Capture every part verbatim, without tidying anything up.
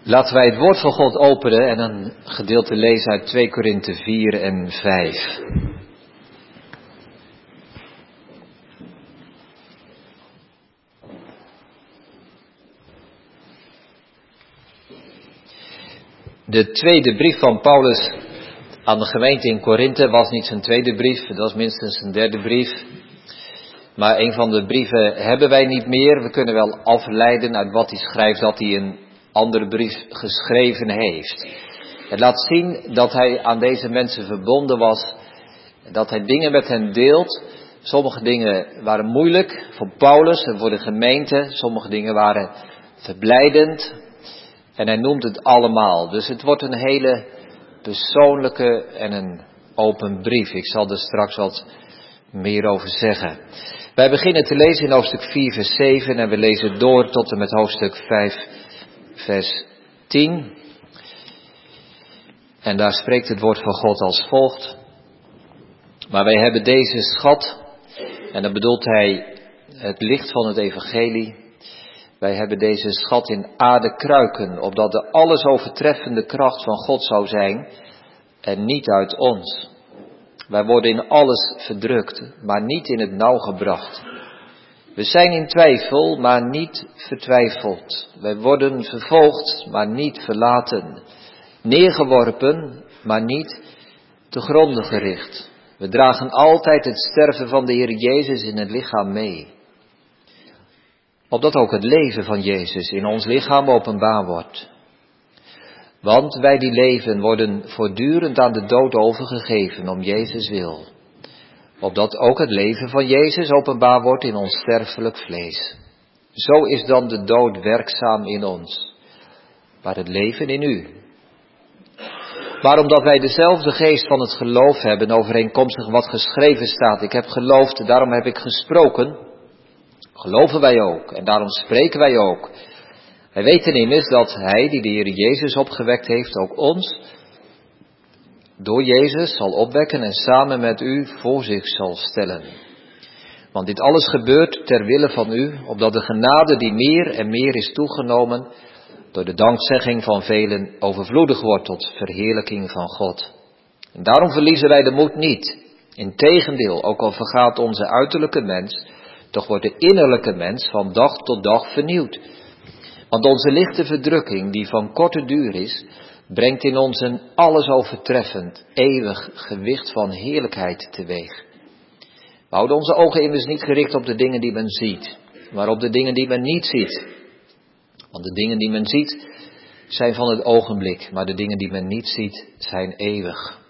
Laten wij het woord van God openen en een gedeelte lezen uit twee Korinthe vier en vijf. De tweede brief van Paulus aan de gemeente in Korinthe was niet zijn tweede brief, het was minstens zijn derde brief. Maar een van de brieven hebben wij niet meer. We kunnen wel afleiden uit wat hij schrijft dat hij een andere brief geschreven heeft. Het laat zien dat hij aan deze mensen verbonden was, dat hij dingen met hen deelt. Sommige dingen waren moeilijk voor Paulus en voor de gemeente, sommige dingen waren verblijdend. En hij noemt het allemaal. Dus het wordt een hele persoonlijke en een open brief. Ik zal er straks wat meer over zeggen. Wij beginnen te lezen in hoofdstuk vier vers zeven en we lezen door tot en met hoofdstuk vijf vers tien. En daar spreekt het woord van God als volgt. Maar wij hebben deze schat, en dan bedoelt hij het licht van het evangelie. Wij hebben deze schat in aardekruiken, opdat de alles overtreffende kracht van God zou zijn en niet uit ons. Wij worden in alles verdrukt, maar niet in het nauw gebracht. We zijn in twijfel, maar niet vertwijfeld. Wij worden vervolgd, maar niet verlaten. Neergeworpen, maar niet te gronden gericht. We dragen altijd het sterven van de Heer Jezus in het lichaam mee. Opdat ook het leven van Jezus in ons lichaam openbaar wordt. Want wij die leven worden voortdurend aan de dood overgegeven om Jezus wil. Opdat ook het leven van Jezus openbaar wordt in ons sterfelijk vlees. Zo is dan de dood werkzaam in ons, maar het leven in u. Maar omdat wij dezelfde geest van het geloof hebben, overeenkomstig wat geschreven staat. Ik heb geloofd, daarom heb ik gesproken. Geloven wij ook en daarom spreken wij ook. Wij weten immers dat Hij die de Heer Jezus opgewekt heeft, ook ons door Jezus zal opwekken en samen met u voor zich zal stellen. Want dit alles gebeurt ter wille van u, opdat de genade die meer en meer is toegenomen, door de dankzegging van velen overvloedig wordt tot verheerlijking van God. En daarom verliezen wij de moed niet. Integendeel, ook al vergaat onze uiterlijke mens, toch wordt de innerlijke mens van dag tot dag vernieuwd. Want onze lichte verdrukking, die van korte duur is, brengt in ons een alles overtreffend, eeuwig gewicht van heerlijkheid teweeg. We houden onze ogen immers niet gericht op de dingen die men ziet, maar op de dingen die men niet ziet. Want de dingen die men ziet zijn van het ogenblik, maar de dingen die men niet ziet zijn eeuwig.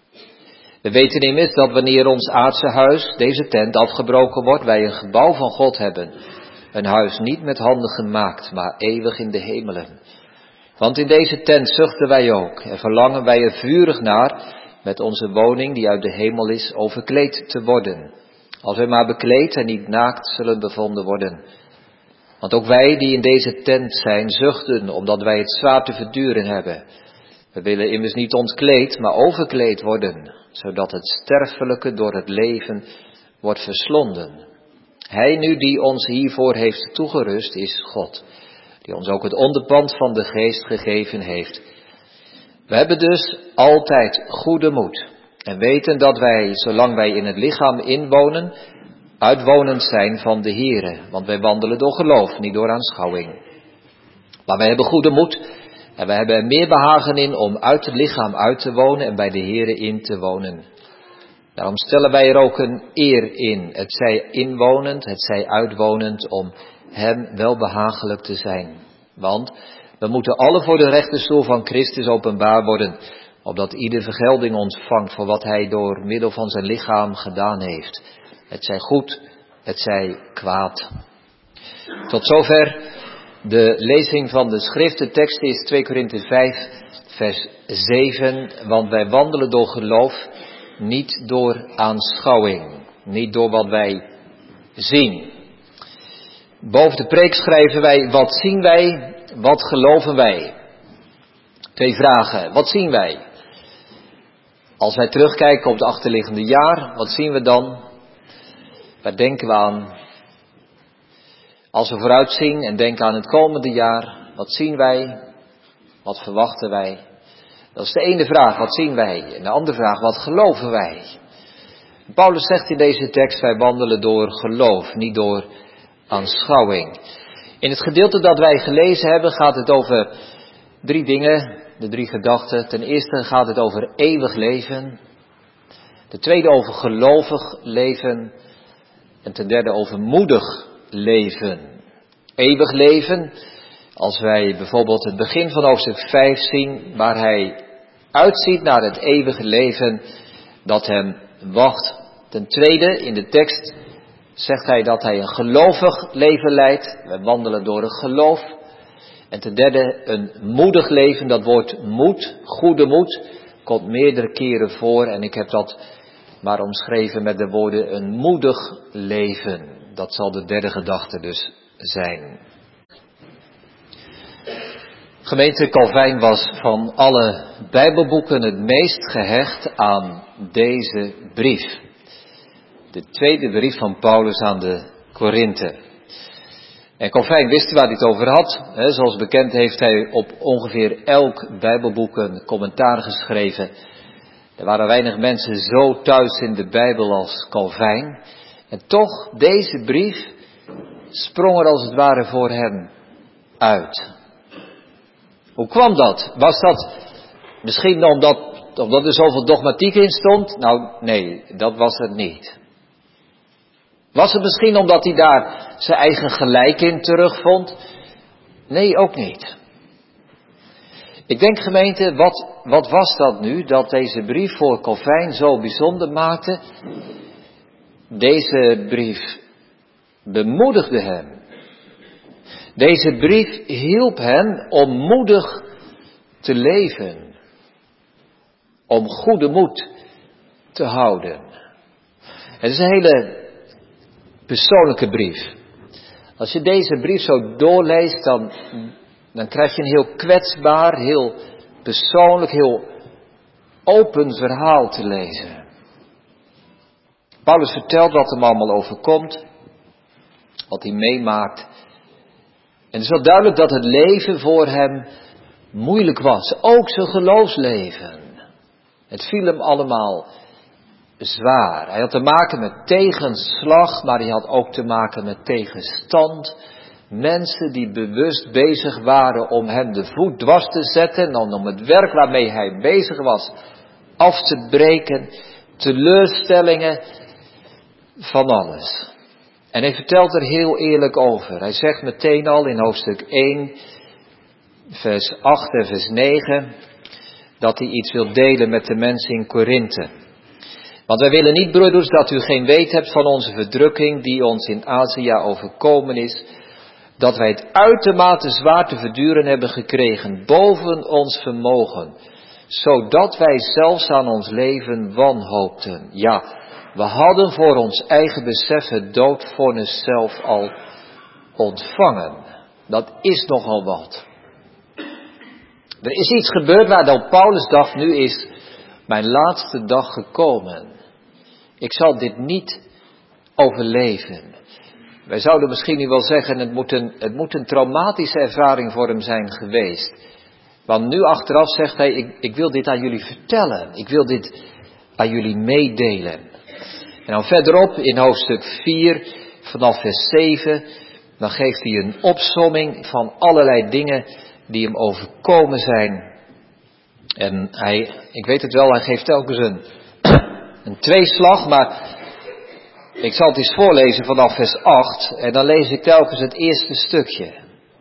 We weten immers dat wanneer ons aardse huis, deze tent, afgebroken wordt, wij een gebouw van God hebben. Een huis niet met handen gemaakt, maar eeuwig in de hemelen. Want in deze tent zuchten wij ook en verlangen wij er vurig naar met onze woning die uit de hemel is overkleed te worden. Als wij maar bekleed en niet naakt zullen bevonden worden. Want ook wij die in deze tent zijn zuchten omdat wij het zwaar te verduren hebben. We willen immers niet ontkleed, maar overkleed worden, zodat het sterfelijke door het leven wordt verslonden. Hij nu die ons hiervoor heeft toegerust is God, die ons ook het onderpand van de geest gegeven heeft. We hebben dus altijd goede moed en weten dat wij, zolang wij in het lichaam inwonen, uitwonend zijn van de Here, want wij wandelen door geloof, niet door aanschouwing. Maar wij hebben goede moed en wij hebben er meer behagen in om uit het lichaam uit te wonen en bij de Here in te wonen. Daarom stellen wij er ook een eer in, het zij inwonend, het zij uitwonend, om hem welbehagelijk te zijn. Want we moeten alle voor de rechterstoel van Christus openbaar worden, opdat ieder vergelding ontvangt voor wat hij door middel van zijn lichaam gedaan heeft. Het zij goed, het zij kwaad. Tot zover de lezing van de schrift. De tekst is twee Korinthe vijf vers zeven, want wij wandelen door geloof, niet door aanschouwing, niet door wat wij zien. Boven de preek schrijven wij, wat zien wij, wat geloven wij? Twee vragen, wat zien wij? Als wij terugkijken op het achterliggende jaar, wat zien we dan? Waar denken we aan? Als we vooruitzien en denken aan het komende jaar, wat zien wij? Wat verwachten wij? Dat is de ene vraag, wat zien wij? En de andere vraag, wat geloven wij? Paulus zegt in deze tekst, wij wandelen door geloof, niet door aanschouwing. In het gedeelte dat wij gelezen hebben gaat het over drie dingen, de drie gedachten. Ten eerste gaat het over eeuwig leven. De tweede over gelovig leven. En ten derde over moedig leven. Eeuwig leven, als wij bijvoorbeeld het begin van hoofdstuk vijf zien, waar hij uitziet naar het eeuwige leven dat hem wacht. Ten tweede, in de tekst zegt hij dat hij een gelovig leven leidt. We wandelen door een geloof. En ten derde, een moedig leven. Dat woord moed, goede moed, komt meerdere keren voor. En ik heb dat maar omschreven met de woorden een moedig leven. Dat zal de derde gedachte dus zijn. Gemeente Calvijn was van alle Bijbelboeken het meest gehecht aan deze brief. De tweede brief van Paulus aan de Korinthe. En Calvijn wist waar hij het over had. He, zoals bekend heeft hij op ongeveer elk Bijbelboek een commentaar geschreven. Er waren weinig mensen zo thuis in de Bijbel als Calvijn. En toch, deze brief sprong er als het ware voor hem uit. Hoe kwam dat? Was dat misschien omdat, omdat er zoveel dogmatiek in stond? Nou, nee, dat was het niet. Was het misschien omdat hij daar zijn eigen gelijk in terugvond? Nee, ook niet. Ik denk, gemeente, wat, wat was dat nu, dat deze brief voor Calvijn zo bijzonder maakte? Deze brief bemoedigde hem. Deze brief hielp hem om moedig te leven. Om goede moed te houden. Het is een hele persoonlijke brief. Als je deze brief zo doorleest, dan, dan krijg je een heel kwetsbaar, heel persoonlijk, heel open verhaal te lezen. Paulus vertelt wat hem allemaal overkomt, wat hij meemaakt. En het is wel duidelijk dat het leven voor hem moeilijk was. Ook zijn geloofsleven. Het viel hem allemaal zwaar. Hij had te maken met tegenslag, maar hij had ook te maken met tegenstand. Mensen die bewust bezig waren om hem de voet dwars te zetten en om het werk waarmee hij bezig was af te breken. Teleurstellingen, van alles. En hij vertelt er heel eerlijk over. Hij zegt meteen al in hoofdstuk één, vers acht en vers negen, dat hij iets wil delen met de mensen in Korinthe. Want wij willen niet, broeders, dat u geen weet hebt van onze verdrukking die ons in Azië overkomen is, dat wij het uitermate zwaar te verduren hebben gekregen, boven ons vermogen, zodat wij zelfs aan ons leven wanhoopten. Ja, we hadden voor ons eigen besef het doodvonnis zelf al ontvangen. Dat is nogal wat. Er is iets gebeurd waardoor Paulus dacht, nu is mijn laatste dag gekomen. Ik zal dit niet overleven. Wij zouden misschien nu wel zeggen, het moet een, het moet een traumatische ervaring voor hem zijn geweest. Want nu achteraf zegt hij, ik, ik wil dit aan jullie vertellen. Ik wil dit aan jullie meedelen. En dan verderop in hoofdstuk vier, vanaf vers zeven, dan geeft hij een opsomming van allerlei dingen die hem overkomen zijn. En hij, ik weet het wel, hij geeft telkens een, een tweeslag, maar ik zal het eens voorlezen vanaf vers acht. En dan lees ik telkens het eerste stukje.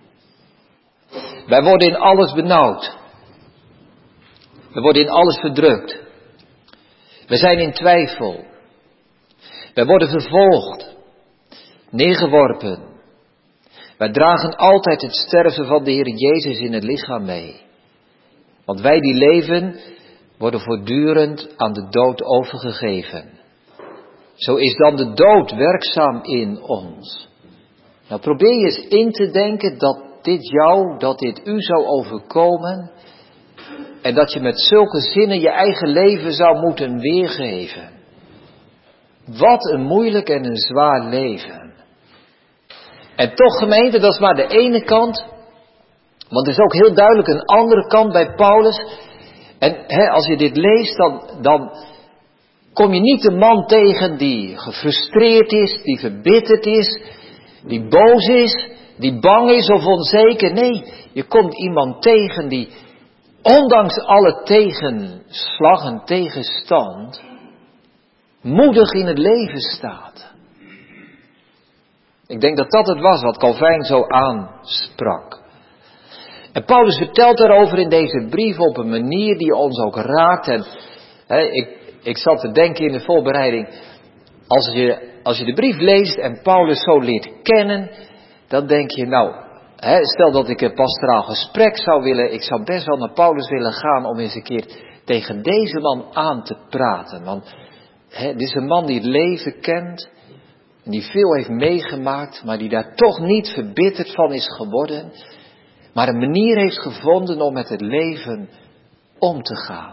Wij worden in alles benauwd. We worden in alles verdrukt. We zijn in twijfel. Wij worden vervolgd, neergeworpen. Wij dragen altijd het sterven van de Heer Jezus in het lichaam mee. Want wij die leven, worden voortdurend aan de dood overgegeven. Zo is dan de dood werkzaam in ons. Nou, probeer je eens in te denken dat dit jou, dat dit u zou overkomen. En dat je met zulke zinnen je eigen leven zou moeten weergeven. Wat een moeilijk en een zwaar leven. En toch, gemeente, dat is maar de ene kant Want er is ook heel duidelijk een andere kant bij Paulus. En hè, als je dit leest, dan, dan kom je niet een man tegen die gefrustreerd is, die verbitterd is, die boos is, die bang is of onzeker. Nee, je komt iemand tegen die ondanks alle tegenslag en tegenstand moedig in het leven staat. Ik denk dat dat het was wat Calvijn zo aansprak. En Paulus vertelt daarover in deze brief op een manier die ons ook raakt. En hè, ik, ik zat te denken in de voorbereiding, als je, als je de brief leest en Paulus zo leert kennen, dan denk je, nou, hè, stel dat ik een pastoraal gesprek zou willen, ik zou best wel naar Paulus willen gaan om eens een keer tegen deze man aan te praten. Want hè, dit is een man die het leven kent, die veel heeft meegemaakt, maar die daar toch niet verbitterd van is geworden, maar een manier heeft gevonden om met het leven om te gaan.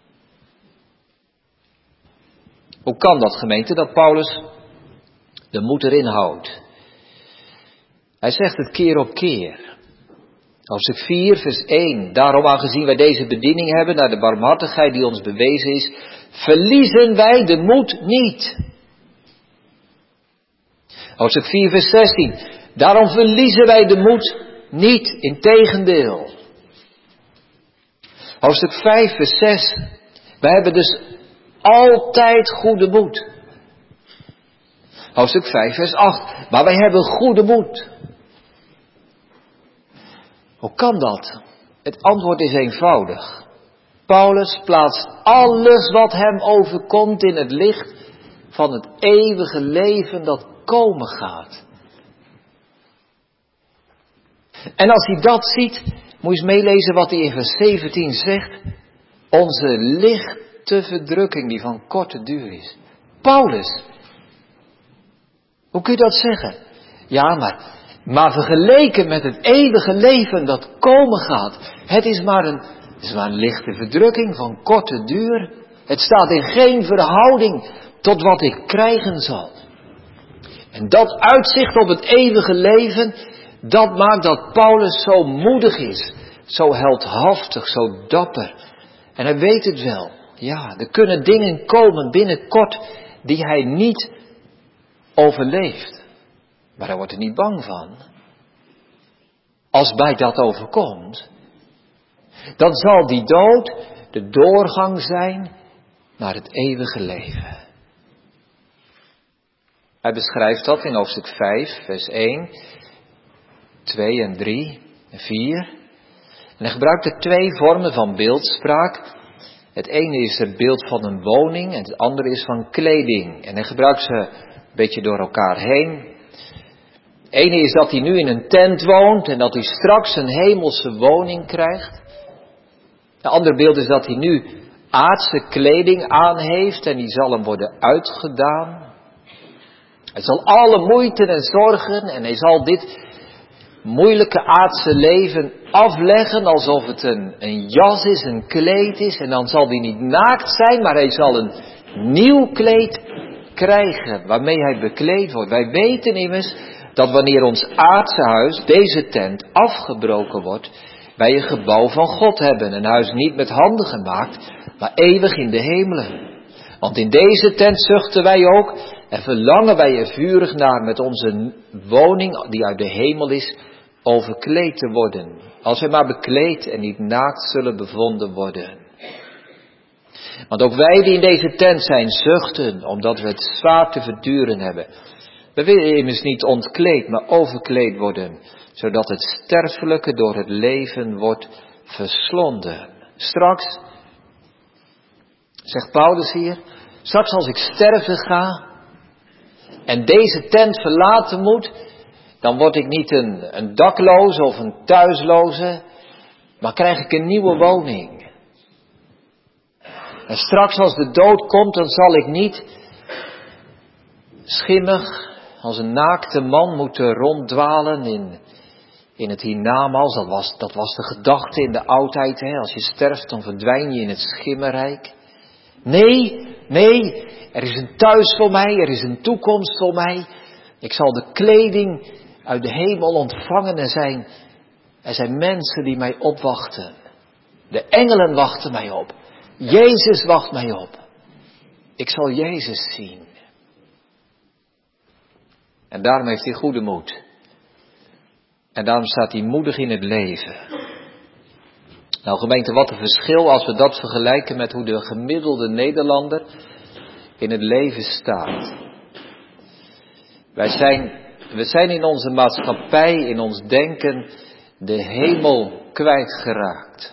Hoe kan dat, gemeente, dat Paulus de moed erin houdt? Hij zegt het keer op keer. Hoofdstuk vier, vers één. Daarom, aangezien wij deze bediening hebben naar de barmhartigheid die ons bewezen is, verliezen wij de moed niet. Hoofdstuk vier, vers zestien. Daarom verliezen wij de moed niet, integendeel. Hoofdstuk vijf, vers zes. Wij hebben dus altijd goede moed. Hoofdstuk vijf, vers acht. Maar wij hebben goede moed. Hoe kan dat? Het antwoord is eenvoudig. Paulus plaatst alles wat hem overkomt in het licht van het eeuwige leven dat komen gaat. En als hij dat ziet, moet je eens meelezen wat hij in vers zeventien zegt. Onze lichte verdrukking die van korte duur is. Paulus, hoe kun je dat zeggen? Ja, maar, maar vergeleken met het eeuwige leven dat komen gaat. Het is maar een, het is maar een lichte verdrukking van korte duur. Het staat in geen verhouding tot wat ik krijgen zal. En dat uitzicht op het eeuwige leven, dat maakt dat Paulus zo moedig is. Zo heldhaftig, zo dapper. En hij weet het wel. Ja, er kunnen dingen komen binnenkort die hij niet overleeft. Maar hij wordt er niet bang van. Als bij dat overkomt, dan zal die dood de doorgang zijn naar het eeuwige leven. Hij beschrijft dat in hoofdstuk vijf, vers één, twee en drie en vier. En hij gebruikt er twee vormen van beeldspraak. Het ene is het beeld van een woning en het andere is van kleding. En hij gebruikt ze een beetje door elkaar heen. Het ene is dat hij nu in een tent woont en dat hij straks een hemelse woning krijgt. Het andere beeld is dat hij nu aardse kleding aan heeft en die zal hem worden uitgedaan. Hij zal alle moeite en zorgen en hij zal dit moeilijke aardse leven afleggen alsof het een, een jas is, een kleed is. En dan zal hij niet naakt zijn, maar hij zal een nieuw kleed krijgen waarmee hij bekleed wordt. Wij weten immers dat wanneer ons aardse huis, deze tent, afgebroken wordt, wij een gebouw van God hebben. Een huis niet met handen gemaakt, maar eeuwig in de hemelen. Want in deze tent zuchten wij ook en verlangen wij er vurig naar met onze woning die uit de hemel is, overkleed te worden. Als wij maar bekleed en niet naakt zullen bevonden worden. Want ook wij die in deze tent zijn zuchten, omdat we het zwaar te verduren hebben. We willen immers niet ontkleed, maar overkleed worden, zodat het sterfelijke door het leven wordt verslonden. Straks, zegt Paulus hier, straks als ik sterven ga en deze tent verlaten moet, dan word ik niet een, een dakloze of een thuisloze, maar krijg ik een nieuwe woning. En straks als de dood komt, dan zal ik niet schimmig als een naakte man moeten ronddwalen in, in het hiernamaals. Dat was, dat was de gedachte in de oudheid. Hè? Als je sterft, dan verdwijn je in het schimmerrijk. Nee, nee, er is een thuis voor mij, er is een toekomst voor mij. Ik zal de kleding uit de hemel ontvangen en zijn Er zijn mensen die mij opwachten. De engelen wachten mij op. Jezus wacht mij op. Ik zal Jezus zien. En daarom heeft hij goede moed. En daarom staat hij moedig in het leven. Nou gemeente, wat een verschil als we dat vergelijken met hoe de gemiddelde Nederlander in het leven staat. Wij zijn, we zijn in onze maatschappij, in ons denken, de hemel kwijtgeraakt.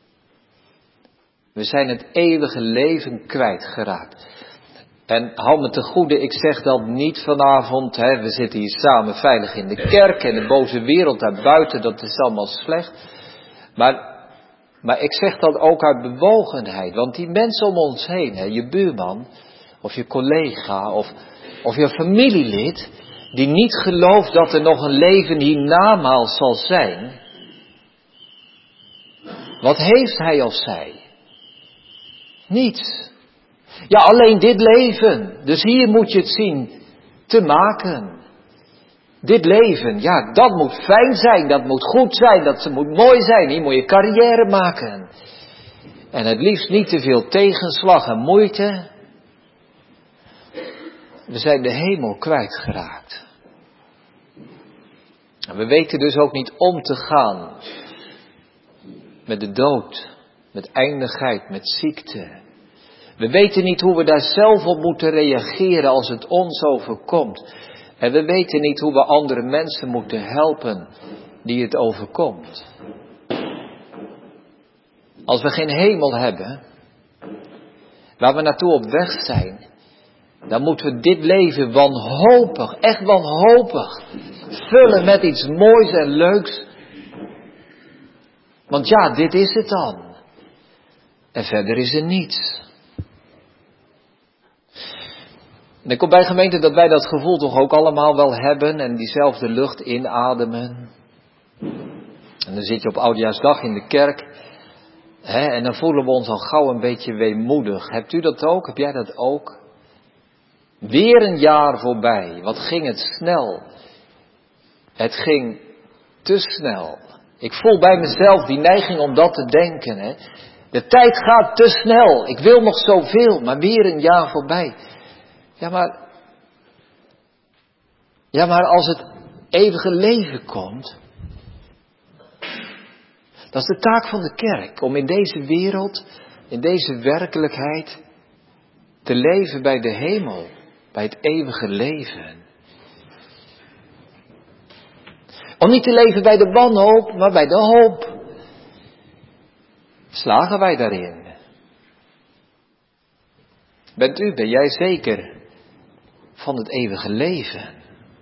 We zijn het eeuwige leven kwijtgeraakt. En hou me te goede, ik zeg dat niet vanavond, hè, we zitten hier samen veilig in de kerk en de boze wereld daarbuiten, dat is allemaal slecht. Maar, maar ik zeg dat ook uit bewogenheid, want die mensen om ons heen, hè, je buurman, of je collega, of, of je familielid, die niet gelooft dat er nog een leven hiernamaals zal zijn, wat heeft hij of zij? Niets. Ja, alleen dit leven. Dus hier moet je het zien te maken. Dit leven, ja, dat moet fijn zijn, dat moet goed zijn, dat moet mooi zijn. Hier moet je carrière maken. En het liefst niet te veel tegenslag en moeite. We zijn de hemel kwijtgeraakt. En we weten dus ook niet om te gaan met de dood, met eindigheid, met ziekte. We weten niet hoe we daar zelf op moeten reageren als het ons overkomt. En we weten niet hoe we andere mensen moeten helpen die het overkomt. Als we geen hemel hebben, waar we naartoe op weg zijn, dan moeten we dit leven wanhopig, echt wanhopig, vullen met iets moois en leuks. Want ja, dit is het dan. En verder is er niets. En ik kom bij gemeente dat wij dat gevoel toch ook allemaal wel hebben en diezelfde lucht inademen. En dan zit je op Oudejaarsdag in de kerk. Hè, en dan voelen we ons al gauw een beetje weemoedig. Hebt u dat ook? Heb jij dat ook? Weer een jaar voorbij. Wat ging het snel. Het ging te snel. Ik voel bij mezelf die neiging om dat te denken. Hè. De tijd gaat te snel. Ik wil nog zoveel, maar weer een jaar voorbij. Ja, maar, ja, maar als het eeuwige leven komt, dat is de taak van de kerk, om in deze wereld, in deze werkelijkheid, te leven bij de hemel, bij het eeuwige leven. Om niet te leven bij de wanhoop, maar bij de hoop. Slagen wij daarin? Bent u, ben jij zeker van het eeuwige leven?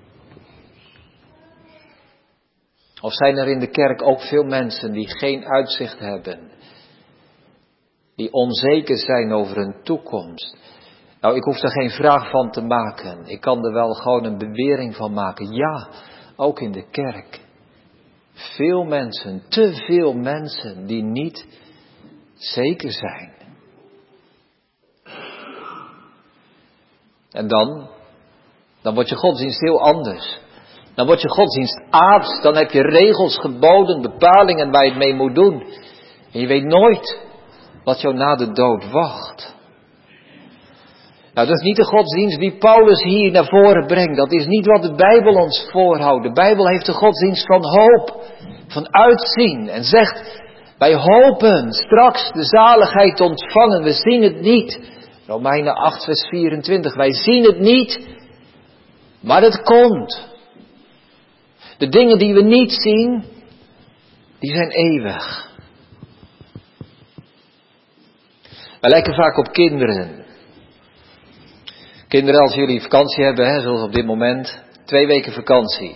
Of zijn er in de kerk ook veel mensen die geen uitzicht hebben, die onzeker zijn over hun toekomst? Nou, ik hoef er geen vraag van te maken. Ik kan er wel gewoon een bewering van maken. Ja, ook in de kerk. Veel mensen, te veel mensen die niet zeker zijn. En dan, dan wordt je godsdienst heel anders. Dan wordt je godsdienst aards, dan heb je regels, geboden, bepalingen waar je het mee moet doen. En je weet nooit wat jou na de dood wacht. Nou, dat is niet de godsdienst die Paulus hier naar voren brengt. Dat is niet wat de Bijbel ons voorhoudt. De Bijbel heeft de godsdienst van hoop, van uitzien. En zegt, wij hopen straks de zaligheid te ontvangen. We zien het niet. Romeinen acht vers vierentwintig. Wij zien het niet, maar het komt. De dingen die we niet zien, die zijn eeuwig. Wij lijken vaak op kinderen. Kinderen, als jullie vakantie hebben, hè, zoals op dit moment, twee weken vakantie.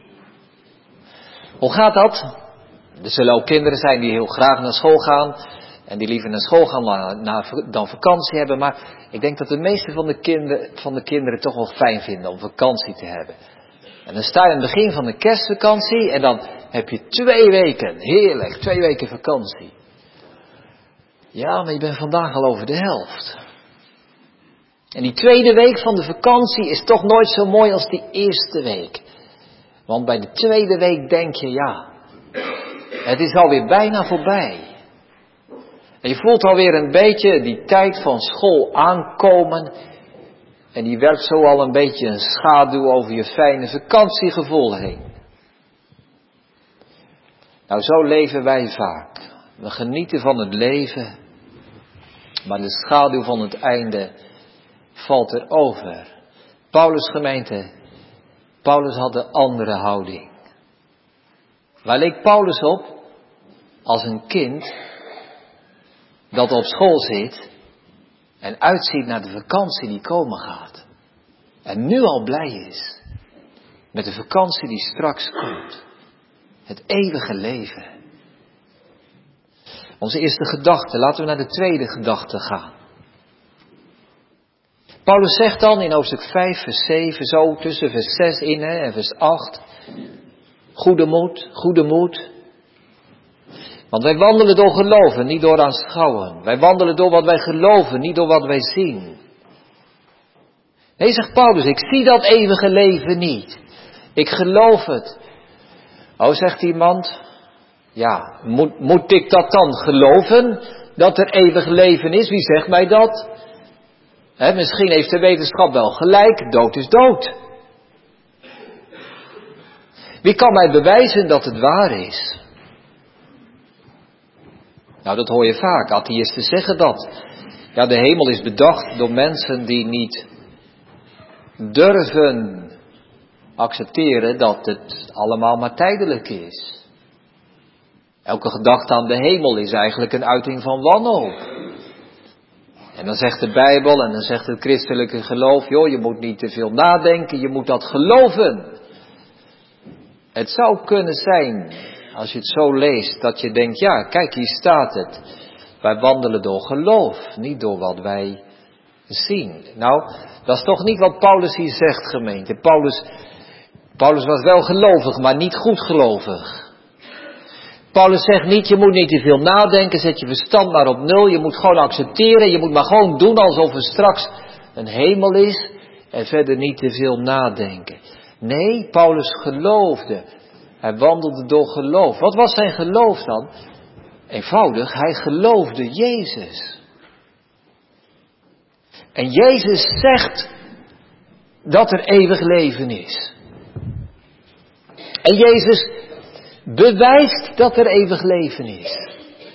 Hoe gaat dat? Er zullen ook kinderen zijn die heel graag naar school gaan en die liever naar school gaan na, na, dan vakantie hebben. Maar ik denk dat de meeste van de, kinder, van de kinderen toch wel fijn vinden om vakantie te hebben. En dan sta je aan het begin van de kerstvakantie en dan heb je twee weken, heerlijk, twee weken vakantie. Ja, maar je bent vandaag al over de helft. En die tweede week van de vakantie is toch nooit zo mooi als die eerste week. Want bij de tweede week denk je, ja, Het is alweer bijna voorbij. En je voelt alweer een beetje die tijd van school aankomen. En die werpt zo al een beetje een schaduw over je fijne vakantiegevoel heen. Nou, zo leven wij vaak. We genieten van het leven. Maar de schaduw van het einde valt erover. Paulus' gemeente, Paulus had een andere houding. Waar leek Paulus op? Als een kind dat op school zit en uitziet naar de vakantie die komen gaat. En nu al blij is met de vakantie die straks komt. Het eeuwige leven. Onze eerste gedachte, laten we naar de tweede gedachte gaan. Paulus zegt dan in hoofdstuk vijf, vers zeven, zo tussen vers zes in hè, en vers acht. Goede moed, goede moed. Want wij wandelen door geloven, niet door aanschouwen. Wij wandelen door wat wij geloven, niet door wat wij zien. Nee, zegt Paulus, ik zie dat eeuwige leven niet. Ik geloof het. Oh, zegt iemand, ja, moet, moet ik dat dan geloven? Dat er eeuwig leven is? Wie zegt mij dat? He, misschien heeft de wetenschap wel gelijk, dood is dood. Wie kan mij bewijzen dat het waar is? Nou, dat hoor je vaak. Atheïsten zeggen dat. Ja, de hemel is bedacht door mensen die niet durven accepteren dat het allemaal maar tijdelijk is. Elke gedachte aan de hemel is eigenlijk een uiting van wanhoop. En dan zegt de Bijbel en dan zegt het christelijke geloof, joh, je moet niet te veel nadenken, je moet dat geloven. Het zou kunnen zijn, als je het zo leest, dat je denkt, ja, kijk, hier staat het. Wij wandelen door geloof, niet door wat wij zien. Nou, dat is toch niet wat Paulus hier zegt, gemeente. Paulus, Paulus was wel gelovig, maar niet goed gelovig. Paulus zegt niet, je moet niet te veel nadenken, zet je verstand maar op nul. Je moet gewoon accepteren, je moet maar gewoon doen alsof er straks een hemel is. En verder niet te veel nadenken. Nee, Paulus geloofde. Hij wandelde door geloof. Wat was zijn geloof dan? Eenvoudig, hij geloofde Jezus. En Jezus zegt dat er eeuwig leven is. En Jezus bewijst dat er eeuwig leven is.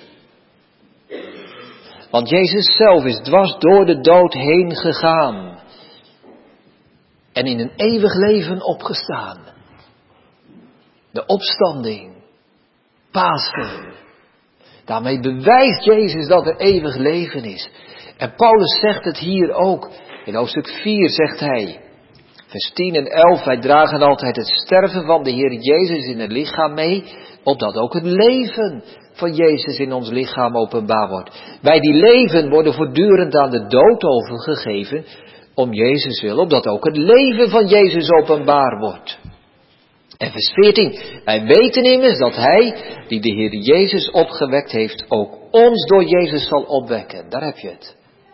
Want Jezus zelf is dwars door de dood heen gegaan. En in een eeuwig leven opgestaan. De opstanding. Pasen. Daarmee bewijst Jezus dat er eeuwig leven is. En Paulus zegt het hier ook. In hoofdstuk vier zegt hij. Vers tien en elf. Wij dragen altijd het sterven van de Heer Jezus in het lichaam mee. Opdat ook het leven van Jezus in ons lichaam openbaar wordt. Wij die leven worden voortdurend aan de dood overgegeven. Om Jezus wil. Opdat ook het leven van Jezus openbaar wordt. En vers veertien. Wij weten immers dat Hij, die de Heer Jezus opgewekt heeft, ook ons door Jezus zal opwekken. Daar heb je het.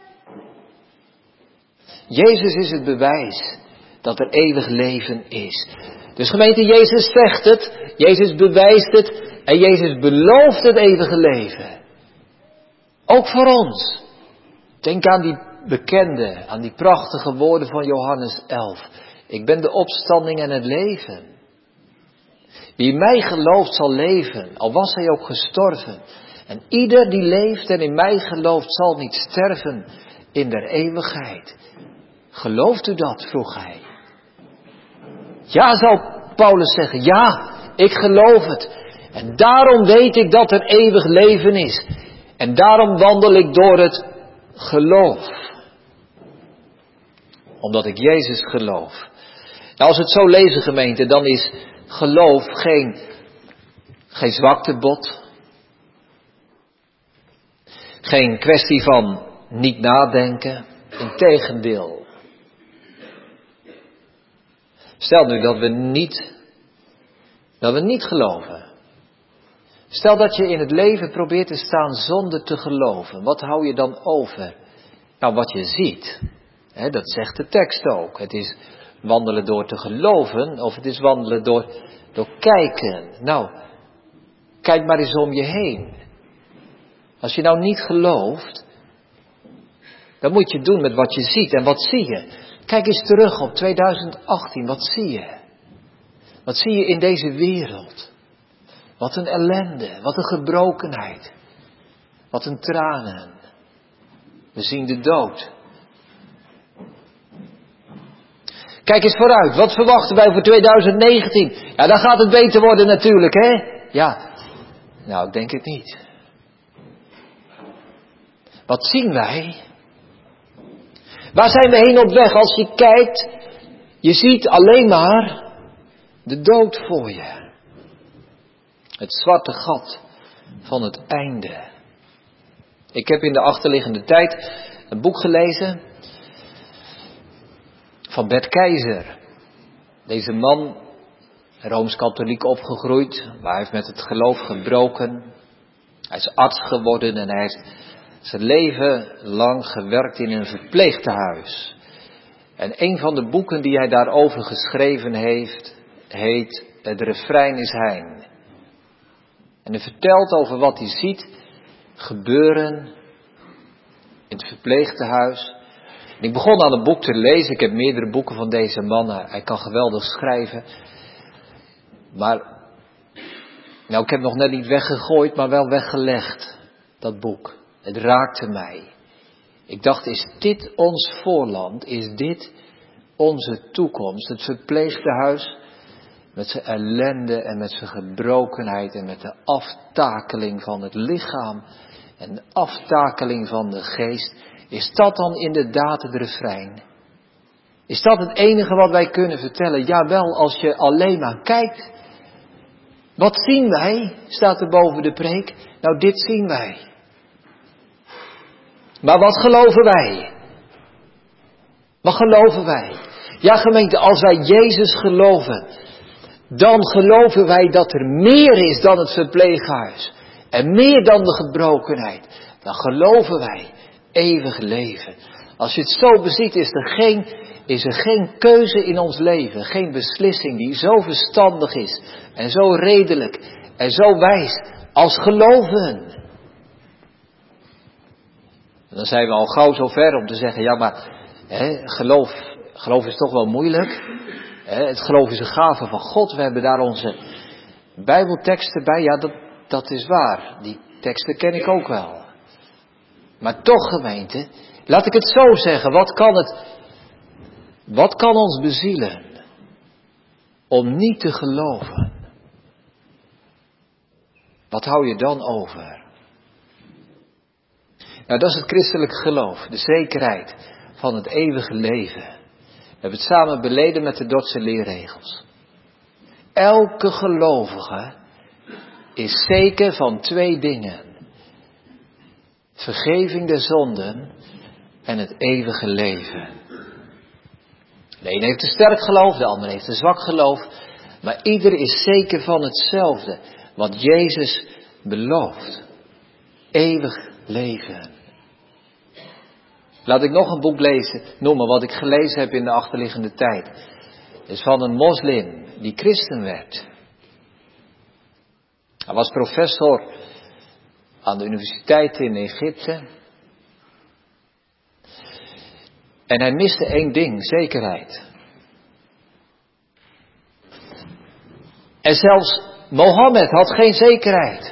Jezus is het bewijs dat er eeuwig leven is. Dus gemeente, Jezus zegt het, Jezus bewijst het en Jezus belooft het eeuwige leven. Ook voor ons. Denk aan die bekende, aan die prachtige woorden van Johannes elf. Ik ben de opstanding en het leven. Wie in mij gelooft zal leven, al was hij ook gestorven. En ieder die leeft en in mij gelooft zal niet sterven in der eeuwigheid. Gelooft u dat? Vroeg hij. Ja, zou Paulus zeggen, ja, ik geloof het. En daarom weet ik dat er eeuwig leven is. En daarom wandel ik door het geloof. Omdat ik Jezus geloof. Nou, als we het zo lezen, gemeente, dan is geloof geen, geen zwaktebod. Geen kwestie van niet nadenken. Integendeel. Stel nu dat we niet, dat we niet geloven. Stel dat je in het leven probeert te staan zonder te geloven. Wat hou je dan over? Nou, wat je ziet. Hè, dat zegt de tekst ook. Het is wandelen door te geloven of het is wandelen door, door kijken. Nou, Kijk maar eens om je heen. Als je nou niet gelooft, dan moet je het doen met wat je ziet. En wat zie je? Kijk eens terug op tweeduizend achttien. Wat zie je? Wat zie je in deze wereld? Wat een ellende, wat een gebrokenheid. Wat een tranen. We zien de dood. Kijk eens vooruit, wat verwachten wij voor tweeduizend negentien? Ja, dan gaat het beter worden natuurlijk, hè? Ja, nou, ik denk het niet. Wat zien wij? Waar zijn we heen op weg? Als je kijkt, je ziet alleen maar de dood voor je. Het zwarte gat van het einde. Ik heb in de achterliggende tijd een boek gelezen van Bert Keizer. Deze man, Rooms-katholiek opgegroeid, maar hij heeft met het geloof gebroken. Hij is arts geworden en hij heeft zijn leven lang gewerkt in een verpleegtehuis. En een van de boeken die hij daarover geschreven heeft, heet Het refrein is hein. En hij vertelt over wat hij ziet gebeuren in het verpleegtehuis. En ik begon aan het boek te lezen. Ik heb meerdere boeken van deze man. Hij kan geweldig schrijven. Maar, nou, ik heb nog net niet weggegooid, maar wel weggelegd. Dat boek. Het raakte mij. Ik dacht, is dit ons voorland? Is dit onze toekomst? Het verpleegtehuis met zijn ellende en met zijn gebrokenheid en met de aftakeling van het lichaam en de aftakeling van de geest. Is dat dan inderdaad het refrein? Is dat het enige wat wij kunnen vertellen? Jawel, als je alleen maar kijkt. Wat zien wij? Staat er boven de preek. Nou, dit zien wij. Maar wat geloven wij? Wat geloven wij? Ja, gemeente, als wij Jezus geloven, dan geloven wij dat er meer is dan het verpleeghuis. En meer dan de gebrokenheid. Dan geloven wij eeuwig leven. Als je het zo beziet, is er geen, is er geen keuze in ons leven. Geen beslissing die zo verstandig is. En zo redelijk. En zo wijs. Als geloven. En dan zijn we al gauw zo ver om te zeggen, ja maar hè, geloof, geloof is toch wel moeilijk. Hè, het geloof is een gave van God. We hebben daar onze Bijbelteksten bij. Ja, dat, dat is waar. Die teksten ken ik ook wel. Maar toch, gemeente, laat ik het zo zeggen. Wat kan het, wat kan ons bezielen om niet te geloven? Wat hou je dan over? Nou, dat is het christelijk geloof. De zekerheid van het eeuwige leven. We hebben het samen beleden met de Dordtse leerregels. Elke gelovige is zeker van twee dingen. Vergeving der zonden en het eeuwige leven. De een heeft een sterk geloof, de ander heeft een zwak geloof. Maar ieder is zeker van hetzelfde. Wat Jezus belooft. Eeuwig leven. Laat ik nog een boek lezen, noemen wat ik gelezen heb in de achterliggende tijd. Het is van een moslim die christen werd. Hij was professor aan de universiteit in Egypte. En hij miste één ding, zekerheid. En zelfs Mohammed had geen zekerheid.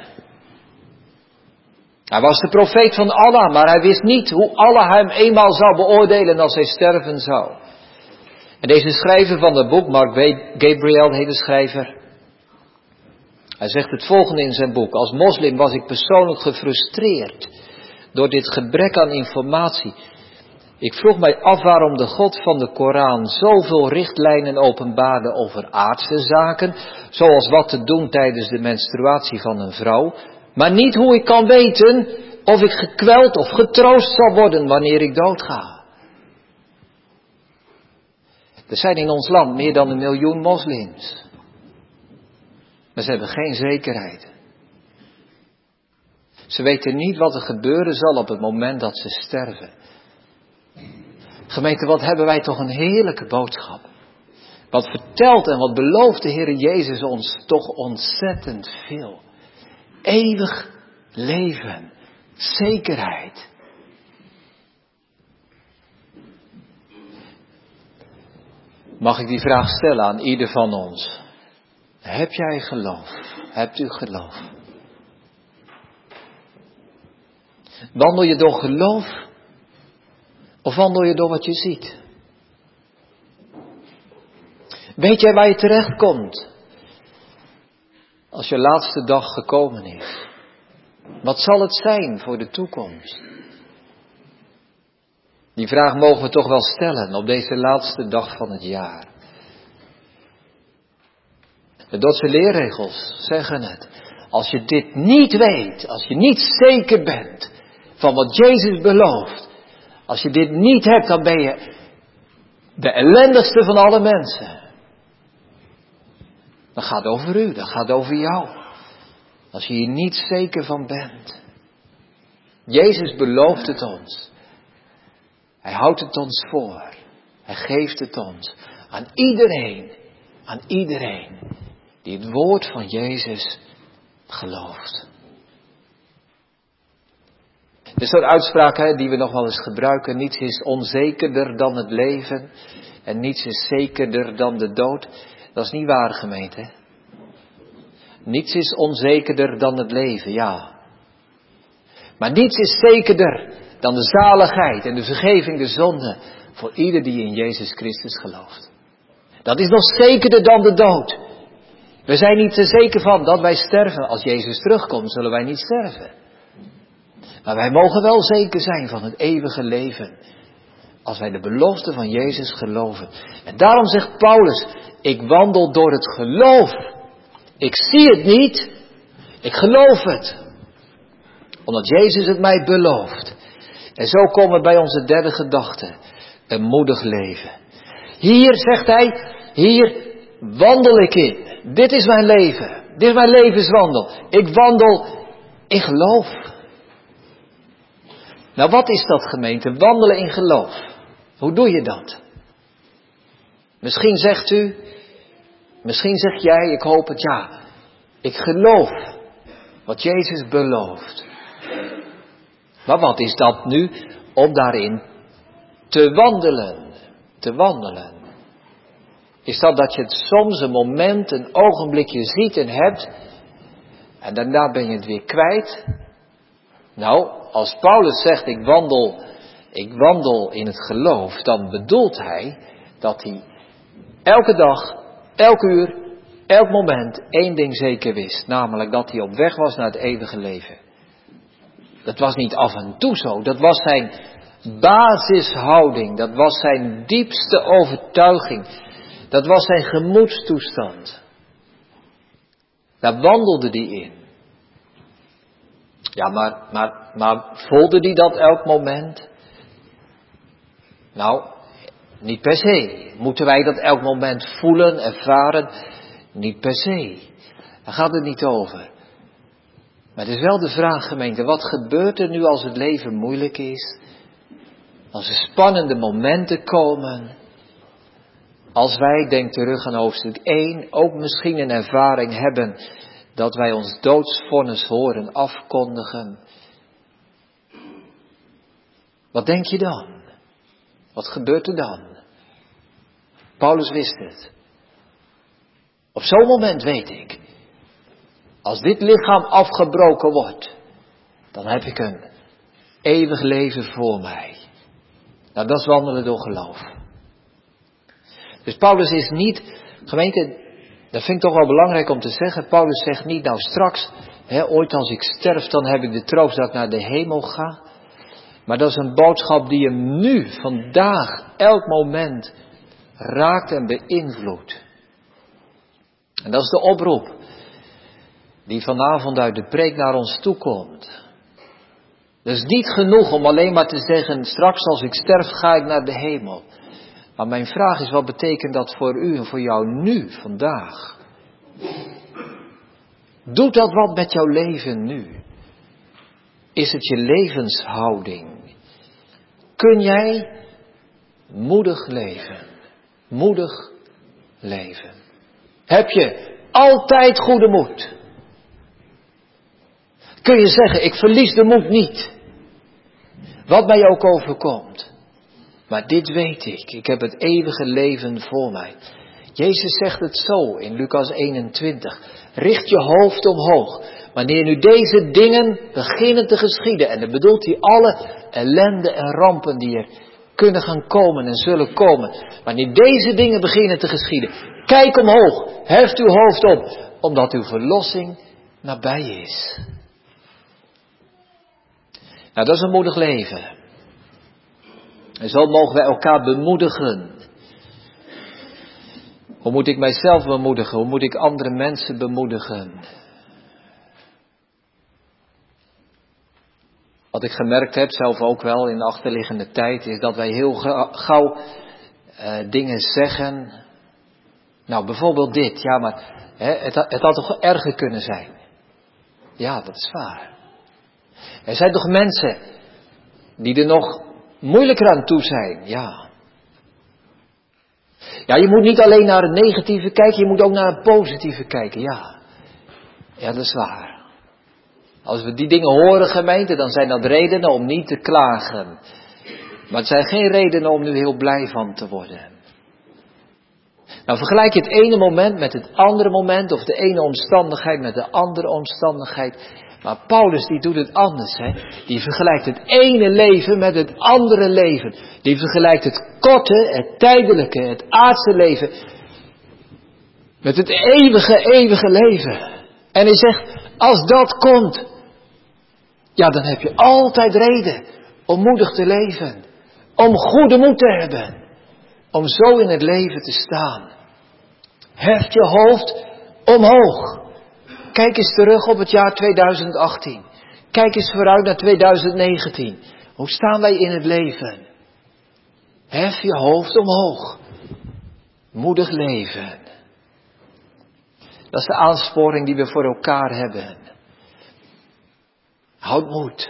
Hij was de profeet van Allah, maar hij wist niet hoe Allah hem eenmaal zou beoordelen als hij sterven zou. En deze schrijver van het boek, Mark Gabriel heet de schrijver. Hij zegt het volgende in zijn boek. Als moslim was ik persoonlijk gefrustreerd door dit gebrek aan informatie. Ik vroeg mij af waarom de God van de Koran zoveel richtlijnen openbaarde over aardse zaken, zoals wat te doen tijdens de menstruatie van een vrouw, maar niet hoe ik kan weten of ik gekweld of getroost zal worden wanneer ik doodga. Er zijn in ons land meer dan een miljoen moslims. Maar ze hebben geen zekerheid. Ze weten niet wat er gebeuren zal op het moment dat ze sterven. Gemeente, wat hebben wij toch een heerlijke boodschap. Wat vertelt en wat belooft de Heer Jezus ons toch ontzettend veel. Eeuwig leven. Zekerheid. Mag ik die vraag stellen aan ieder van ons? Heb jij geloof? Hebt u geloof? Wandel je door geloof? Of wandel je door wat je ziet? Weet jij waar je terecht komt? Als je laatste dag gekomen is. Wat zal het zijn voor de toekomst? Die vraag mogen we toch wel stellen op deze laatste dag van het jaar. De Dordtse leerregels zeggen het. Als je dit niet weet, als je niet zeker bent van wat Jezus belooft. Als je dit niet hebt, dan ben je de ellendigste van alle mensen. Dat gaat over u, dat gaat over jou. Als je hier niet zeker van bent. Jezus belooft het ons. Hij houdt het ons voor. Hij geeft het ons. Aan iedereen, aan iedereen die het woord van Jezus gelooft. Er is zo'n uitspraak hè, die we nog wel eens gebruiken. Niets is onzekerder dan het leven. En niets is zekerder dan de dood. Dat is niet waar, gemeente. Niets is onzekerder dan het leven, ja. Maar niets is zekerder dan de zaligheid en de vergeving de zonde voor ieder die in Jezus Christus gelooft. Dat is nog zekerder dan de dood. We zijn niet te zeker van dat wij sterven. Als Jezus terugkomt, zullen wij niet sterven. Maar wij mogen wel zeker zijn van het eeuwige leven. Als wij de belofte van Jezus geloven. En daarom zegt Paulus, ik wandel door het geloof. Ik zie het niet, ik geloof het. Omdat Jezus het mij belooft. En zo komen we bij onze derde gedachte. Een moedig leven. Hier, zegt hij, hier wandel ik in. Dit is mijn leven. Dit is mijn levenswandel. Ik wandel in geloof. Nou, wat is dat, gemeente? Wandelen in geloof. Hoe doe je dat? Misschien zegt u, misschien zeg jij, ik hoop het, ja. Ik geloof wat Jezus belooft. Maar wat is dat nu om daarin te wandelen? Te wandelen. Is dat dat je het soms een moment, een ogenblikje ziet en hebt. En daarna ben je het weer kwijt. Nou, als Paulus zegt ik wandel, ik wandel in het geloof. Dan bedoelt hij dat hij elke dag, elk uur, elk moment één ding zeker wist. Namelijk dat hij op weg was naar het eeuwige leven. Dat was niet af en toe zo. Dat was zijn basishouding. Dat was zijn diepste overtuiging. Dat was zijn gemoedstoestand. Daar wandelde hij in. Ja, maar, maar, maar voelde hij dat elk moment? Nou, niet per se. Moeten wij dat elk moment voelen, ervaren? Niet per se. Daar gaat het niet over. Maar het is wel de vraag, gemeente, wat gebeurt er nu als het leven moeilijk is? Als er spannende momenten komen? Als wij, denk terug aan hoofdstuk één, ook misschien een ervaring hebben dat wij ons doodsvonnis horen afkondigen. Wat denk je dan? Wat gebeurt er dan? Paulus wist het. Op zo'n moment weet ik, als dit lichaam afgebroken wordt, dan heb ik een eeuwig leven voor mij. Nou, dat is wandelen door geloof. Dus Paulus is niet, gemeente, dat vind ik toch wel belangrijk om te zeggen. Paulus zegt niet, nou straks, hè, ooit als ik sterf, dan heb ik de troost dat ik naar de hemel ga. Maar dat is een boodschap die hem nu, vandaag, elk moment raakt en beïnvloedt. En dat is de oproep die vanavond uit de preek naar ons toekomt. Het is niet genoeg om alleen maar te zeggen, straks als ik sterf ga ik naar de hemel. Maar mijn vraag is, wat betekent dat voor u en voor jou nu, vandaag? Doet dat wat met jouw leven nu? Is het je levenshouding? Kun jij moedig leven? Moedig leven. Heb je altijd goede moed? kun je zeggen, ik verlies de moed niet. Wat mij ook overkomt. Maar dit weet ik, ik heb het eeuwige leven voor mij. Jezus zegt het zo in Lucas eenentwintig. Richt je hoofd omhoog. Wanneer nu deze dingen beginnen te geschieden. En dan bedoelt hij alle ellende en rampen die er kunnen gaan komen en zullen komen. Wanneer deze dingen beginnen te geschieden. Kijk omhoog, heft uw hoofd op. Omdat uw verlossing nabij is. Nou, dat is een moedig leven. En zo mogen wij elkaar bemoedigen. Hoe moet ik mijzelf bemoedigen? Hoe moet ik andere mensen bemoedigen? Wat ik gemerkt heb, zelf ook wel in de achterliggende tijd, is dat wij heel gauw uh, dingen zeggen. Nou, bijvoorbeeld dit. Ja, maar hè, het, het had toch erger kunnen zijn? Ja, dat is waar. Er zijn toch mensen die er nog moeilijker aan toe zijn? Ja. Ja, je moet niet alleen naar het negatieve kijken, je moet ook naar het positieve kijken. Ja. Ja, dat is waar. Als we die dingen horen, gemeente, dan zijn dat redenen om niet te klagen. Maar het zijn geen redenen om nu heel blij van te worden. Nou, vergelijk je het ene moment met het andere moment, of de ene omstandigheid met de andere omstandigheid. Maar Paulus die doet het anders, hè. Die vergelijkt het ene leven met het andere leven. Die vergelijkt het korte, het tijdelijke, het aardse leven met het eeuwige, eeuwige leven. En hij zegt, als dat komt, ja, dan heb je altijd reden om moedig te leven. Om goede moed te hebben. Om zo in het leven te staan. Hef je hoofd omhoog. Kijk eens terug op het jaar tweeduizend achttien. Kijk eens vooruit naar tweeduizend negentien. Hoe staan wij in het leven? Hef je hoofd omhoog. Moedig leven. Dat is de aansporing die we voor elkaar hebben. Houd moed.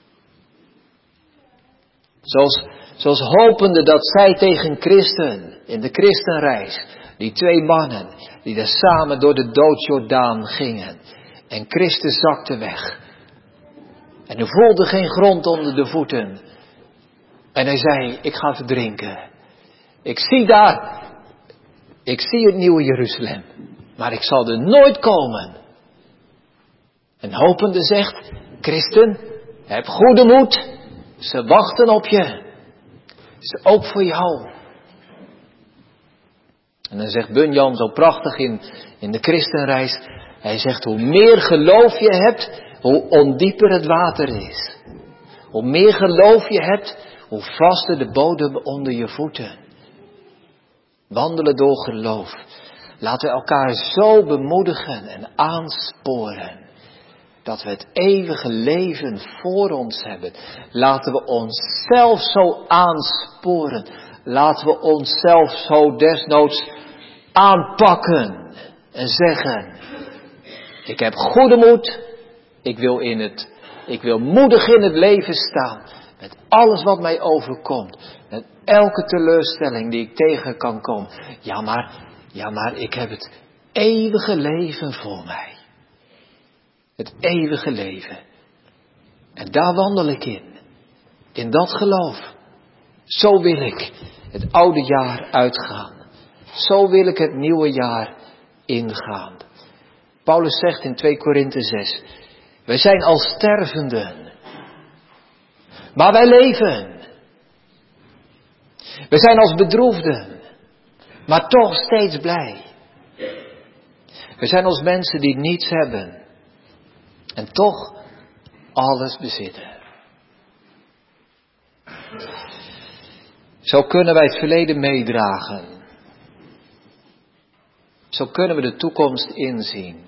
Zoals, zoals hopende dat zij tegen Christen, in de Christenreis, die twee mannen, die daar samen door de doodjordaan gingen. En Christus zakte weg. En er voelde geen grond onder de voeten. En hij zei, ik ga verdrinken. Ik zie daar, ik zie het nieuwe Jeruzalem. Maar ik zal er nooit komen. En hopende zegt, Christen, heb goede moed. Ze wachten op je. Ze ook voor jou. En dan zegt Bunyan zo prachtig in, in de Christenreis. Hij zegt, hoe meer geloof je hebt, hoe ondieper het water is. Hoe meer geloof je hebt, hoe vaster de bodem onder je voeten. Wandelen door geloof. Laten we elkaar zo bemoedigen en aansporen. Dat we het eeuwige leven voor ons hebben. Laten we onszelf zo aansporen. Laten we onszelf zo desnoods aanpakken. En zeggen. Ik heb goede moed. Ik wil in het, ik wil moedig in het leven staan. Met alles wat mij overkomt. Met elke teleurstelling die ik tegen kan komen. Ja maar, ja maar ik heb het eeuwige leven voor mij. Het eeuwige leven. En daar wandel ik in. In dat geloof. Zo wil ik het oude jaar uitgaan. Zo wil ik het nieuwe jaar ingaan. Paulus zegt in twee Korinthe zes. Wij zijn als stervenden. Maar wij leven. We zijn als bedroefden. Maar toch steeds blij. We zijn als mensen die niets hebben. En toch alles bezitten. Zo kunnen wij het verleden meedragen. Zo kunnen we de toekomst inzien.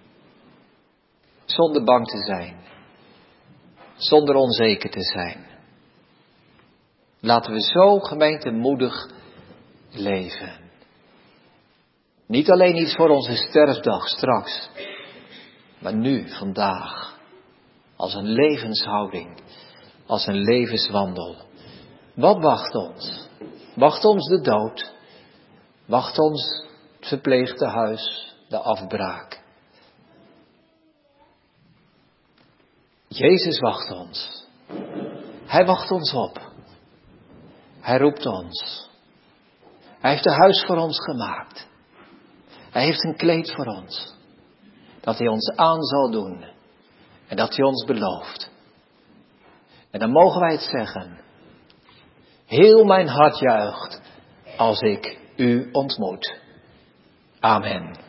Zonder bang te zijn. Zonder onzeker te zijn. Laten we zo gemeente moedig leven. Niet alleen iets voor onze sterfdag straks. Maar nu, vandaag. Als een levenshouding. Als een levenswandel. Wat wacht ons? Wacht ons de dood? Wacht ons het verpleegtehuis, de afbraak? Jezus wacht ons. Hij wacht ons op. Hij roept ons. Hij heeft een huis voor ons gemaakt. Hij heeft een kleed voor ons. Dat hij ons aan zal doen. En dat hij ons belooft. En dan mogen wij het zeggen. Heel mijn hart juicht als ik u ontmoet. Amen.